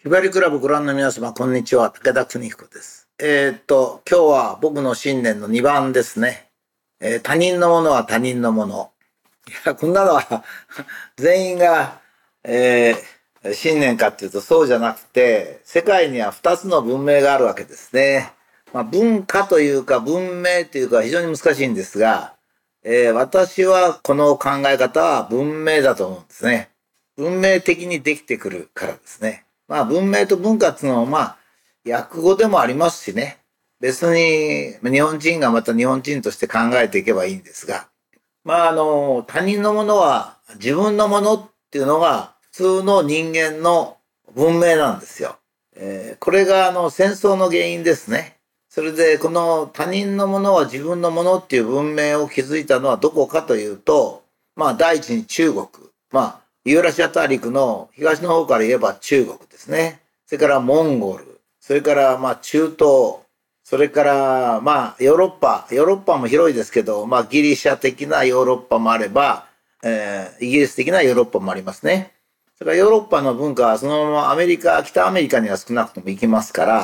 ひばりクラブご覧の皆様、こんにちは。武田邦彦です。今日は僕の信念の2番ですね。他人のものは他人のもの。いや、こんなのは全員が、信念かっていうとそうじゃなくて、世界には2つの文明があるわけですね。文化というか文明というか非常に難しいんですが、私はこの考え方は文明だと思うんですね。文明的にできてくるからですね。文明と文化っていうのは訳語でもありますしね。別に日本人がまた日本人として考えていけばいいんですが。他人のものは自分のものっていうのが普通の人間の文明なんですよ。これが戦争の原因ですね。それでこの他人のものは自分のものっていう文明を築いたのはどこかというと、第一に中国。ユーラシア大陸の東の方から言えば中国ですね。それからモンゴル。それから中東。それからヨーロッパも広いですけど、ギリシャ的なヨーロッパもあれば、イギリス的なヨーロッパもありますね。それからヨーロッパの文化はそのまま北アメリカには少なくとも行きますから、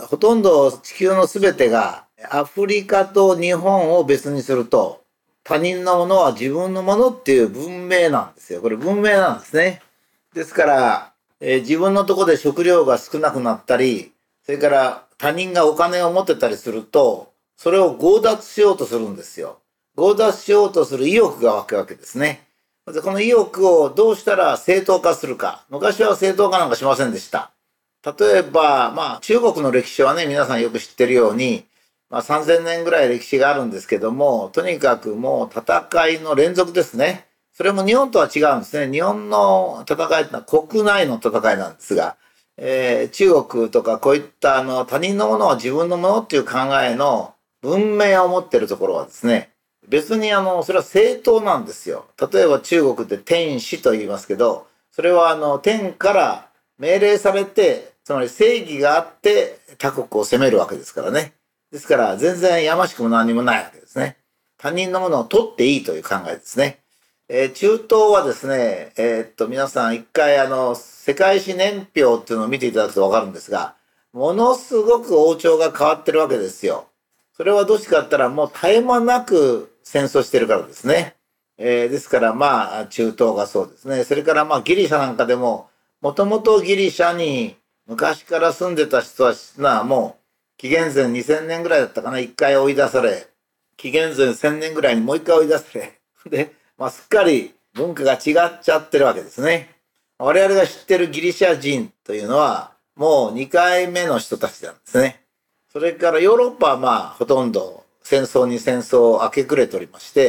ほとんど地球のすべてがアフリカと日本を別にすると、他人のものは自分のものっていう文明なんですよ。これ文明なんですね。ですから、自分のところで食料が少なくなったり、それから他人がお金を持ってたりすると、それを強奪しようとするんですよ。強奪しようとする意欲が湧くわけですね。この意欲をどうしたら正当化するか。昔は正当化なんかしませんでした。例えば、中国の歴史はね、皆さんよく知ってるように、3000年ぐらい歴史があるんですけども、とにかくもう戦いの連続ですね。それも日本とは違うんですね。日本の戦いってのは国内の戦いなんですが、中国とかこういった他人のものは自分のものっていう考えの文明を持っているところはですね、別にそれは正当なんですよ。例えば中国で天使と言いますけど、それは天から命令されて、つまり正義があって他国を攻めるわけですからね。ですから全然やましくも何もないわけですね。他人のものを取っていいという考えですね。中東はですね、皆さん一回世界史年表っていうのを見ていただくとわかるんですが、ものすごく王朝が変わってるわけですよ。それはどうしてかって言ったらもう絶え間なく戦争してるからですね。ですから中東がそうですね。それからギリシャなんかでも、もともとギリシャに昔から住んでた人たちはもう紀元前2000年ぐらいだったかな、一回追い出され、紀元前1000年ぐらいにもう一回追い出され、で、すっかり文化が違っちゃってるわけですね。我々が知ってるギリシャ人というのは、もう2回目の人たちなんですね。それからヨーロッパはほとんど戦争に戦争を明け暮れておりまして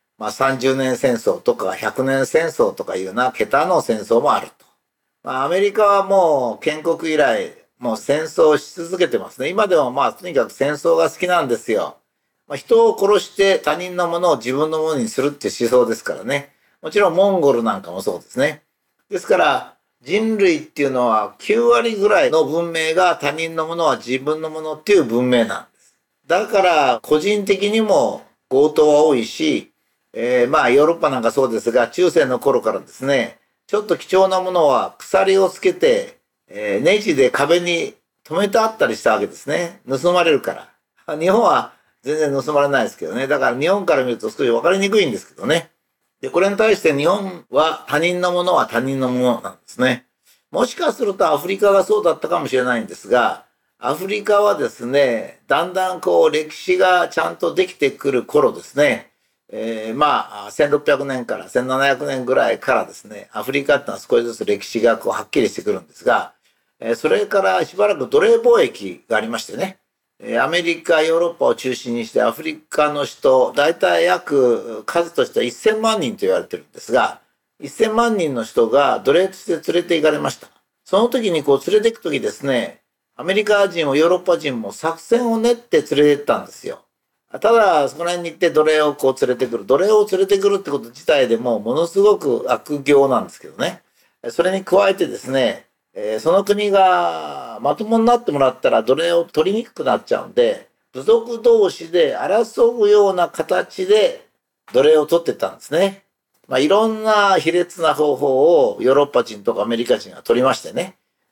、30年戦争とか100年戦争とかいうような桁の戦争もあると。アメリカはもう建国以来、もう戦争し続けてますね。今でもとにかく戦争が好きなんですよ。人を殺して他人のものを自分のものにするっていう思想ですからね。もちろんモンゴルなんかもそうですね。ですから人類っていうのは9割ぐらいの文明が他人のものは自分のものっていう文明なんです。だから個人的にも強盗は多いし、ヨーロッパなんかそうですが、中世の頃からですね、ちょっと貴重なものは鎖をつけて、ネジで壁に留めてあったりしたわけですね。盗まれるから。日本は全然盗まれないですけどね。だから日本から見ると少し分かりにくいんですけどね。で、これに対して日本は他人のものは他人のものなんですね。もしかするとアフリカがそうだったかもしれないんですが、アフリカはですね、だんだん歴史がちゃんとできてくる頃ですね。1600年から1700年ぐらいからですね、アフリカってのは少しずつ歴史がはっきりしてくるんですが、それからしばらく奴隷貿易がありましてね、アメリカ、ヨーロッパを中心にしてアフリカの人、大体約数としては1000万人と言われてるんですが、1000万人の人が奴隷として連れて行かれました。その時に連れて行く時ですね、アメリカ人もヨーロッパ人も作戦を練って連れて行ったんですよ。ただ、そこら辺に行って奴隷を連れてくる。奴隷を連れてくるってこと自体でもものすごく悪行なんですけどね。それに加えてですね、その国がまともになってもらったら奴隷を取りにくくなっちゃうんで、部族同士で争うような形で奴隷を取ってったんですね。いろんな卑劣な方法をヨーロッパ人とかアメリカ人が取りましてね。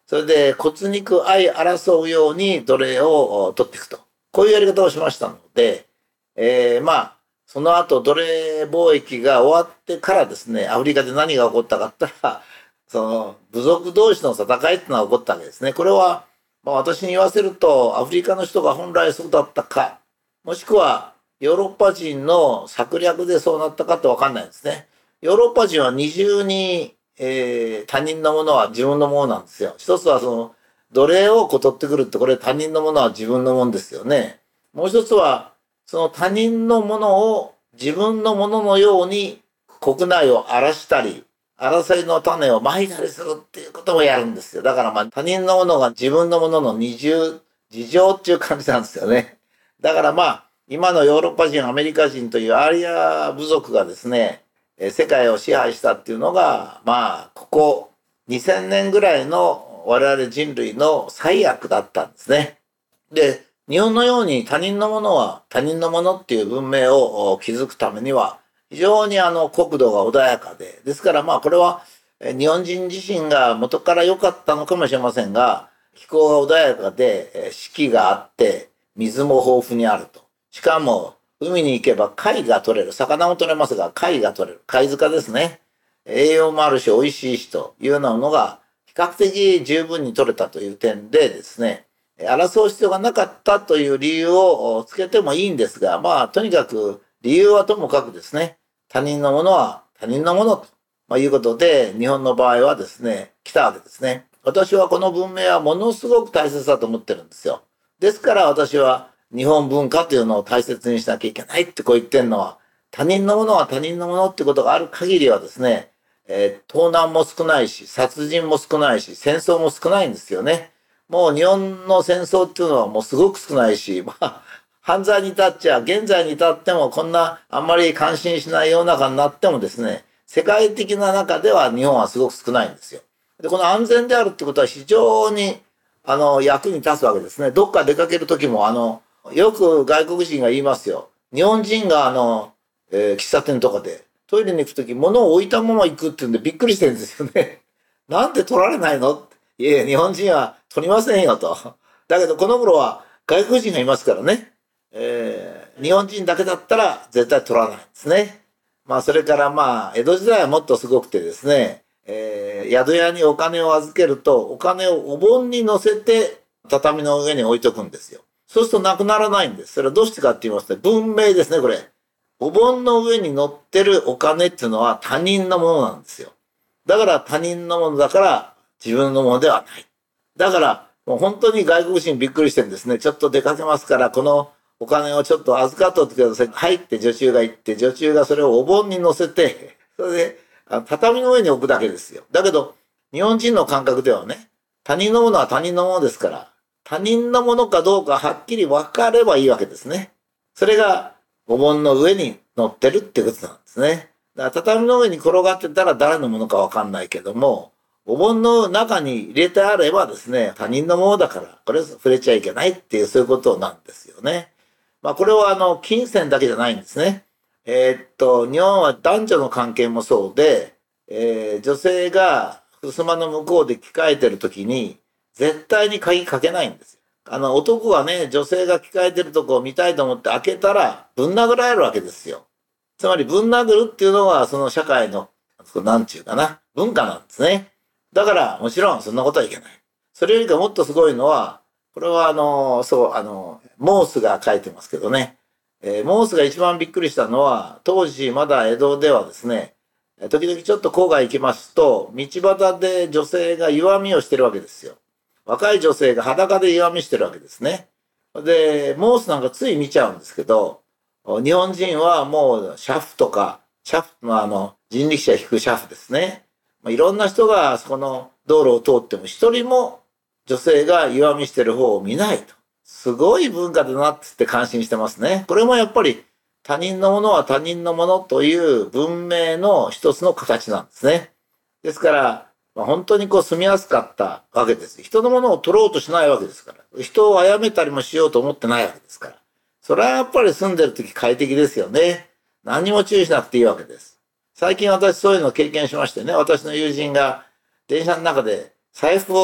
それで骨肉相争うように奴隷を取っていくと。こういうやり方をしましたので、まあ、その後奴隷貿易が終わってからですね、アフリカで何が起こったかって言ったら、その部族同士の戦いっていうのが起こったわけですね。これは、まあ、私に言わせると、アフリカの人が本来そうだったか、もしくはヨーロッパ人の策略でそうなったかってわかんないんですね。ヨーロッパ人は二重に、他人のものは自分のものなんですよ。一つはその奴隷を取ってくるって、これ他人のものは自分のものですよね。もう一つはその他人のものを自分のもののように国内を荒らしたり、争いの種をまいたりするっていうこともやるんですよ。だからまあ他人のものが自分のものの二重事情っていう感じなんですよね。だからまあ今のヨーロッパ人、アメリカ人というアーリア部族がですね、世界を支配したっていうのが、まあ、ここ2000年ぐらいの我々人類の最悪だったんですね。で、日本のように他人のものは他人のものっていう文明を築くためには、非常に国土が穏やかで、ですからまあこれは日本人自身が元から良かったのかもしれませんが、気候が穏やかで、四季があって、水も豊富にあると。しかも、海に行けば貝が取れる。魚も取れますが、貝が取れる。貝塚ですね。栄養もあるし、美味しいしというようなものが、比較的十分に取れたという点でですね、争う必要がなかったという理由をつけてもいいんですが、まあ、とにかく理由はともかくですね、他人のものは他人のものということで、日本の場合はですね、来たわけですね。私はこの文明はものすごく大切だと思ってるんですよ。ですから私は日本文化というのを大切にしなきゃいけないってこう言ってるのは、他人のものは他人のものってことがある限りはですね、盗難も少ないし、殺人も少ないし、戦争も少ないんですよね。もう日本の戦争っていうのはもうすごく少ないし、まあ、犯罪に至っちゃ、現在に至ってもこんなあんまり関心しない世の中になってもですね、世界的な中では日本はすごく少ないんですよ。で、この安全であるってことは非常に、役に立つわけですね。どっか出かけるときも、よく外国人が言いますよ。日本人が喫茶店とかでトイレに行くとき物を置いたまま行くって言うんでびっくりしてるんですよね。なんで取られないの？いやいや、日本人は取りませんよと。だけどこの頃は外国人がいますからね。日本人だけだったら絶対取らないんですね。まあそれからまあ江戸時代はもっとすごくてですね、宿屋にお金を預けるとお金をお盆に乗せて畳の上に置いとくんですよ。そうするとなくならないんです。それはどうしてかって言いますと、文明ですね、これ。お盆の上に乗ってるお金っていうのは他人のものなんですよ。だから他人のものだから自分のものではない。だからもう本当に外国人びっくりしてるんですね。ちょっと出かけますから、このお金をちょっと預かっとってください。入って女中が行って、女中がそれをお盆に乗せて、それで畳の上に置くだけですよ。だけど日本人の感覚ではね、他人のものは他人のものですから、他人のものかどうかはっきり分かればいいわけですね。それがお盆の上に乗ってるってことなんですね。だから畳の上に転がってたら誰のものか分かんないけども、お盆の中に入れてあればですね、他人のものだから、これ触れちゃいけないっていうそういうことなんですよね。まあこれは金銭だけじゃないんですね。日本は男女の関係もそうで、女性が襖の向こうで着替えてるときに、絶対に鍵かけないんですよ。男がね、女性が着替えてるとこを見たいと思って開けたら、ぶん殴られるわけですよ。つまり、ぶん殴るっていうのは、その社会の、なんちゅうかな、文化なんですね。だから、もちろん、そんなことはいけない。それよりかもっとすごいのは、これはモースが書いてますけどね。モースが一番びっくりしたのは、当時まだ江戸ではですね、時々ちょっと郊外行きますと、道端で女性が湯あみをしてるわけですよ。若い女性が裸で湯あみしてるわけですね。で、モースなんかつい見ちゃうんですけど、日本人はもう車夫とか、車夫の人力車引く車夫ですね。いろんな人がそこの道路を通っても一人も女性が湯あみしてる方を見ないと。すごい文化だなって感心してますね。これもやっぱり他人のものは他人のものという文明の一つの形なんですね。ですから、本当に住みやすかったわけです。人のものを取ろうとしないわけですから。人を殺めたりもしようと思ってないわけですから。それはやっぱり住んでる時快適ですよね。何も注意しなくていいわけです。最近私そういうのを経験しましてね、私の友人が電車の中で財布を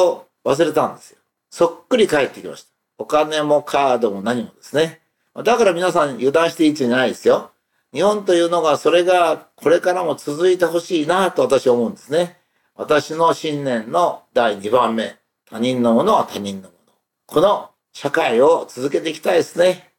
忘れたんですよ。そっくり返ってきました。お金もカードも何もですね。だから皆さん油断していいんじゃないですよ。日本というのがそれがこれからも続いてほしいなと私は思うんですね。私の信念の第2番目。他人のものは他人のもの。この社会を続けていきたいですね。